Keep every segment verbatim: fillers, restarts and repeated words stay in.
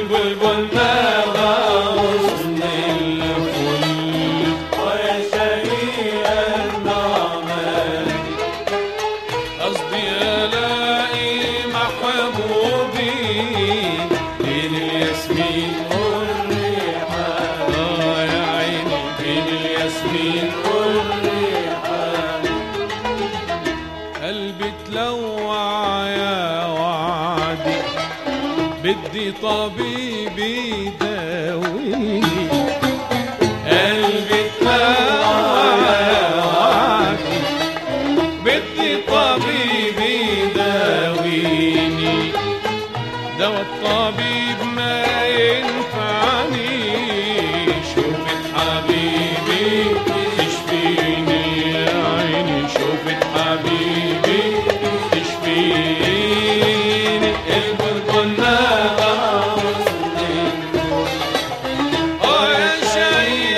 البلبل نغى غصن الفل ويا شقيق النعمان قصدي الاقي محبوبي بين الياسمين والريحان اه يا عيني بين الياسمين والريحان قلبي تلوع يا وعدي بدي طبيبي يداويني قلبي تلوع يا وعدي بدي طبيبي يداويني دوا الطبيب ما ينفعني شوفت حبيبي تشفيني يا عيني شوفت حبيبي تشفيني البلبل نغى اه يا شقيق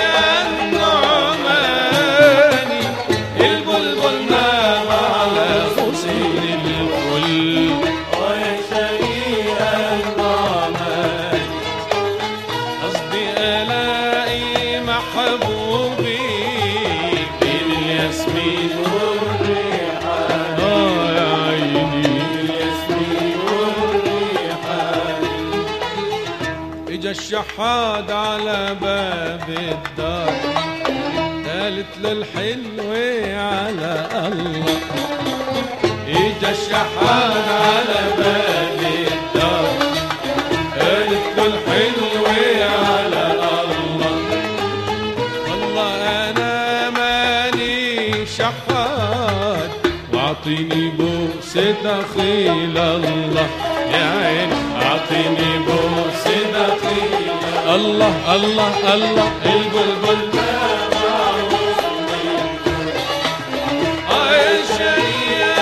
النعماني البلبل نغى على غصن الفل اه يا شقيق النعماني قصدي الاقي محبوبي بين الياسمين والريحان اه يا عيني الياسمين والريحان اجا الشحاد على باب الدار قالت له الحلو على الله اجا الشحاد على باب الدار قالت له الحلو على الله والله انا ماني شحاد واعطيني بوسة دخيل الله يا عين اعطيني بوسة دخيل الله الله الله البلبل اه يا شقيق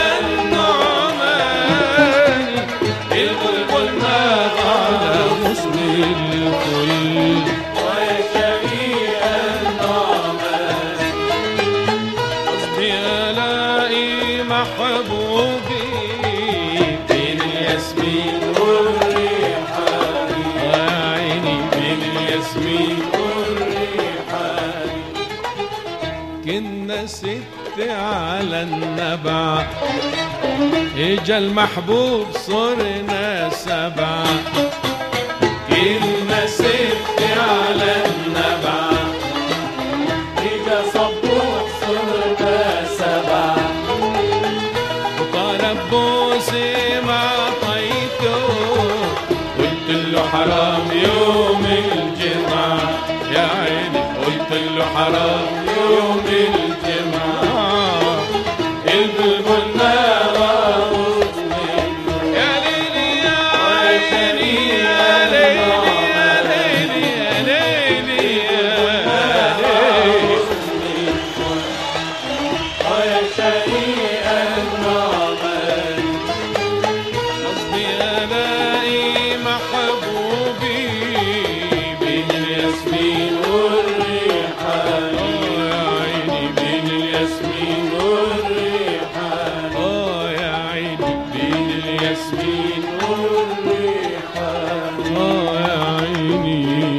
النعماني البلبل نغى على غصن الفل اه يا شقيق النعماني قصدي الاقي محبوبي بين الياسمين والريحان يا عيني بين الياسمين والريحان كنا ست على النبع اجا المحبوب صرنا سبعة كنا ست على النبع اجا صبوح صرنا سبعة وطلب بوسي ما عطيته قلت له حرام يوم الجمعة يا عيني قلت له حرام يوم الجمعة البلبل نغى يا ليلي يا عيني يا ليلي يا ليلي يا ليلي يا ليلي يا شقيق النعماني قصدي الاقي محبوبي بين الياسمين والريحان اه يا عيني بين الياسمين والريحان اه يا عيني بين الياسمين والريحان اه يا عيني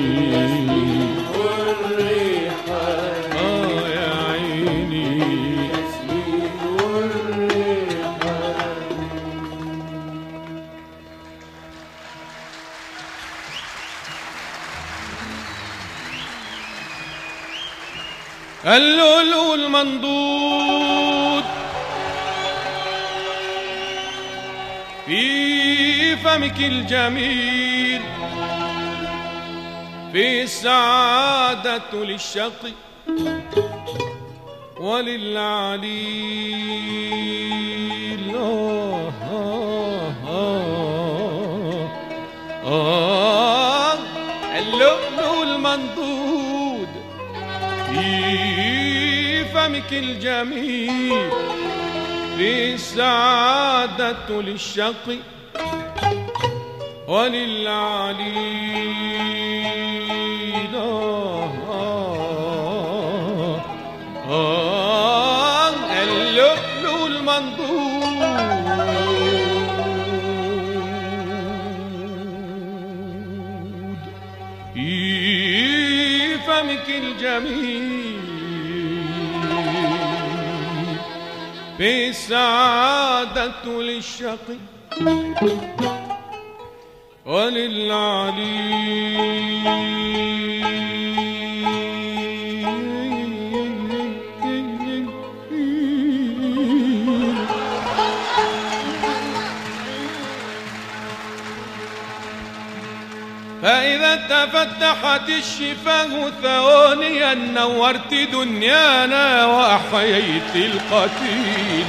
والريحان اه يا عيني الياسمين والريحان اللؤلؤ المنضود في فمك الجميل في السعادة للشقي وللعليل آه آه آه آه اللؤلؤ المنضود في فمك الجميل في السعادة للشقي وللعليل آه آه آه اللؤلؤ المنضود في فمك الجميل في السعادة للشقي وللعليل. فإذا تفتحت الشفاه ثوانيا نورت دنيانا وأحييت القتيل.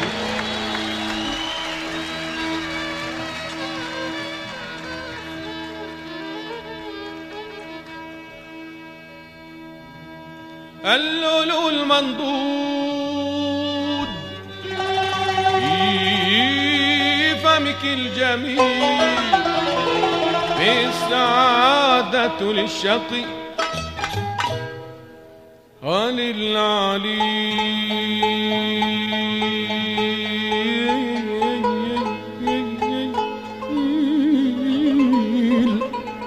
اللؤلؤ المنضود في فمك الجميل في السعادة للشقي وللعليل.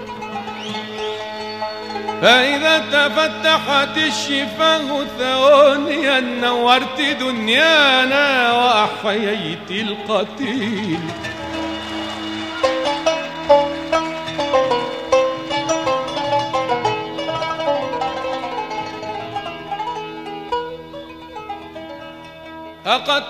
فإذا تفتحت الشفاه ثوانيا نورت دنيانا وأحييت القتيل. أقد